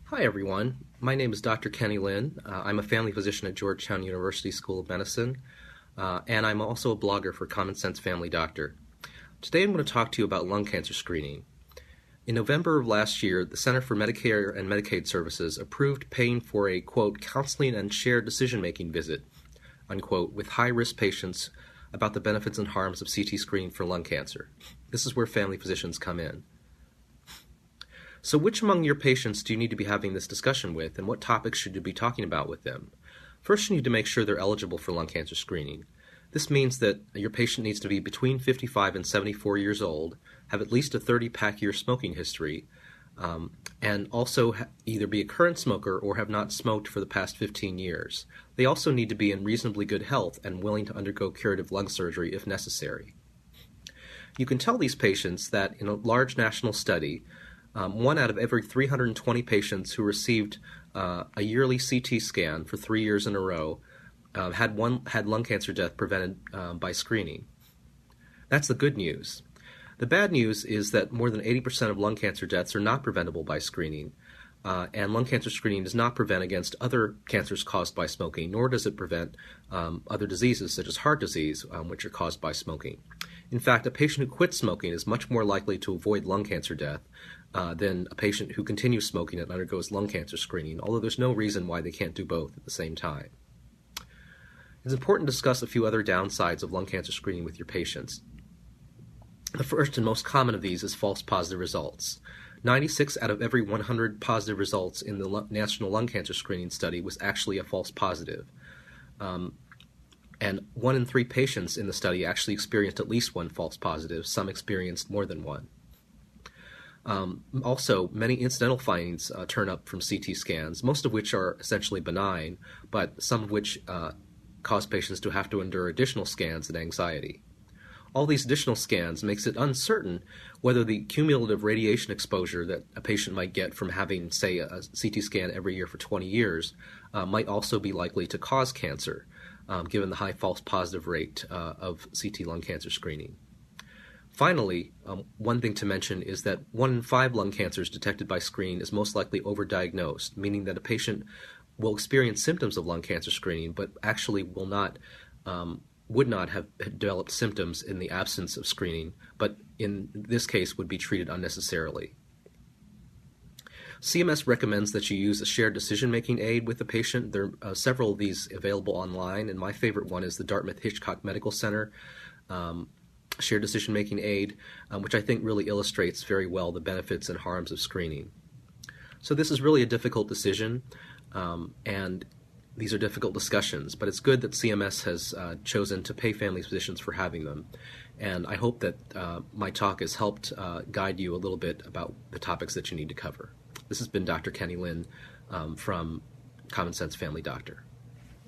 Hi, everyone. My name is Dr. Kenny Lin. I'm a family physician at Georgetown University School of Medicine, and I'm also a blogger for Common Sense Family Doctor. Today I'm going to talk to you about lung cancer screening. In November of last year, the Center for Medicare and Medicaid Services approved paying for a, quote, counseling and shared decision-making visit, unquote, with high-risk patients about the benefits and harms of CT screening for lung cancer. This is where family physicians come in. So which among your patients do you need to be having this discussion with, and what topics should you be talking about with them? First, you need to make sure they're eligible for lung cancer screening. This means that your patient needs to be between 55 and 74 years old, have at least a 30-pack year smoking history, and also either be a current smoker or have not smoked for the past 15 years. They also need to be in reasonably good health and willing to undergo curative lung surgery if necessary. You can tell these patients that in a large national study, 1 out of every 320 patients who received a yearly CT scan for 3 years in a row had lung cancer death prevented by screening. That's the good news. The bad news is that more than 80% of lung cancer deaths are not preventable by screening, and lung cancer screening does not prevent against other cancers caused by smoking, nor does it prevent other diseases such as heart disease, which are caused by smoking. In fact, a patient who quits smoking is much more likely to avoid lung cancer death than a patient who continues smoking and undergoes lung cancer screening, although there's no reason why they can't do both at the same time. It's important to discuss a few other downsides of lung cancer screening with your patients. The first and most common of these is false positive results. 96 out of every 100 positive results in the National Lung Cancer Screening Study was actually a false positive. And 1 in 3 patients in the study actually experienced at least one false positive. Some experienced more than one. Also, many incidental findings turn up from CT scans, most of which are essentially benign, but some of which cause patients to have to endure additional scans and anxiety. All these additional scans makes it uncertain whether the cumulative radiation exposure that a patient might get from having, say, a CT scan every year for 20 years might also be likely to cause cancer, given the high false positive rate of CT lung cancer screening. Finally, one thing to mention is that 1 in 5 lung cancers detected by screening is most likely overdiagnosed, meaning that a patient will experience symptoms of lung cancer screening, but actually would not have developed symptoms in the absence of screening, but in this case would be treated unnecessarily. CMS recommends that you use a shared decision-making aid with the patient. There are several of these available online, and my favorite one is the Dartmouth-Hitchcock Medical Center shared decision-making aid, which I think really illustrates very well the benefits and harms of screening. So this is really a difficult decision, and these are difficult discussions, but it's good that CMS has chosen to pay family physicians for having them. And I hope that my talk has helped guide you a little bit about the topics that you need to cover. This has been Dr. Kenny Lin from Common Sense Family Doctor.